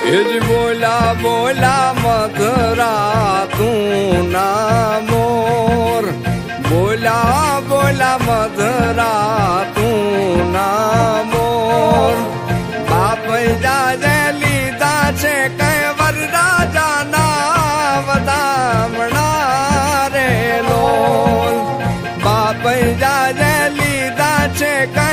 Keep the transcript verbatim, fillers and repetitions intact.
એજ બોલા બોલા મધરા તું ના મોર, બોલા બોલા મધરા તું ના મોર. બાપ જાજે લીધા છે કઈ વરરાજાના વધામણા રે લોલ. બાપ જાજે લીધા છે